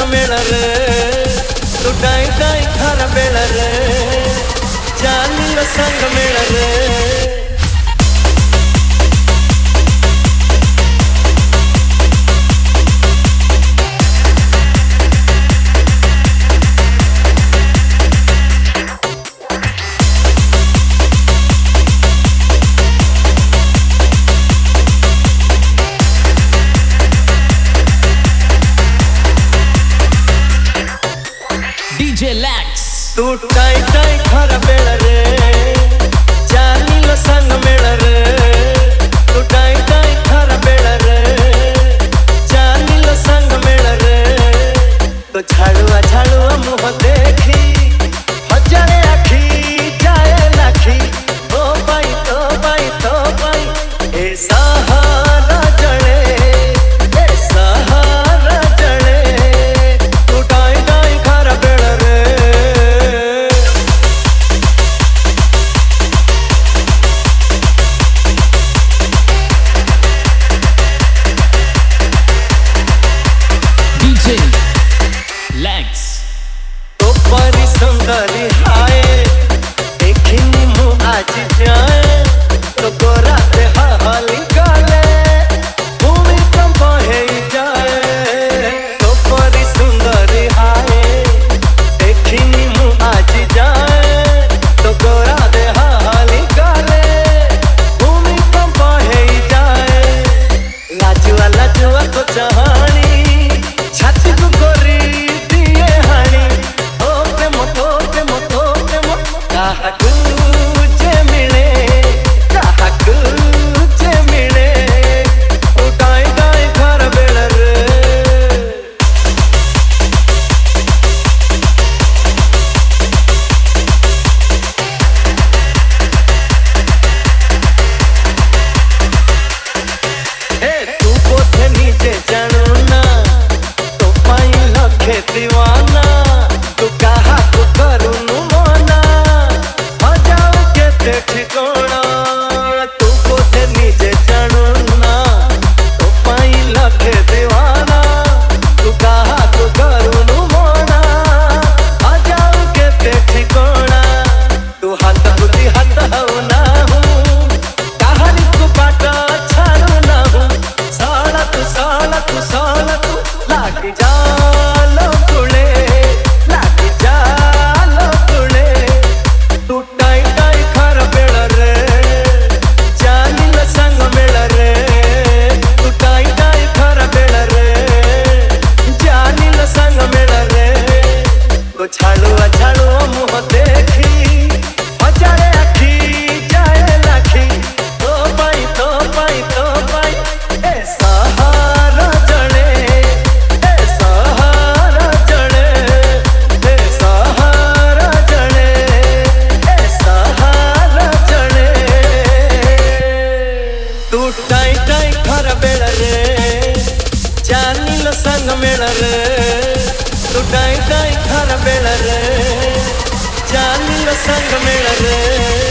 मेल रे तू डाई डाई घर बेल रे जानी संग मेल रे DJ Lax तू टाई टाई घर बेल रे जानी लो संग मेल रे तू टाई टाई घर बेल रे जानी लो संग मेल रे तो झाड़ुआ झाड़ुआ मुँह देखी हजारे आखी जाए लाखी ओ बाई तो बाई तो बाई ए सहारा जड़े ए सहारा जड़े तू टाई टाई घर बेल रे DJ Lax तो परी सुंदरी हाय देखनी मुँह आज जाए तो गोरा ते हाली गाले भूमि कंप है जाए तो परी सुंदरी हाय देखनी मुँह आज जाए तो गोरा ते हाली गाले भूमि कंप है जाए लाजुआ तो चाहानी छाती को गोरी दिए हानी ओ प्रेम काहाकू जे मिले काहाकू जे मिले ओ डाई डाई घर बेल रे तू पोथे नीचे जानू ना तो पाई लखे दीवाना तू कहा तू करू नु मोना हो जाओ के ते ठिकाना तू पोथे नीचे जानू ना तो पाई लखे दीवाना तू कहा तू करू नु मोना हो जाओ के ते ठिकाना तू हाथ बुद्धि हाथ हो ना हूँ कहानी तू बाटा छाड़ू ना हूँ साला तू लागी जालो कुले लागी जालो कुले तू टाई टाई घर बेल रे जानी ल संग मेल रे तू टाई टाई घर बेल रे जानी ल संग मेल रे तो झाड़ुआ मुँह देखी हजारे आखी जाए लाखी तो पाई ए सहारा जड़े ए सहारा जड़े ए सहारा जड़े ए सहारा जड़े तू टाई टाई घर बेल रे जानी लो संग मेल रे तू टाई टाई घर बेल रे जानी लो संग मेल रे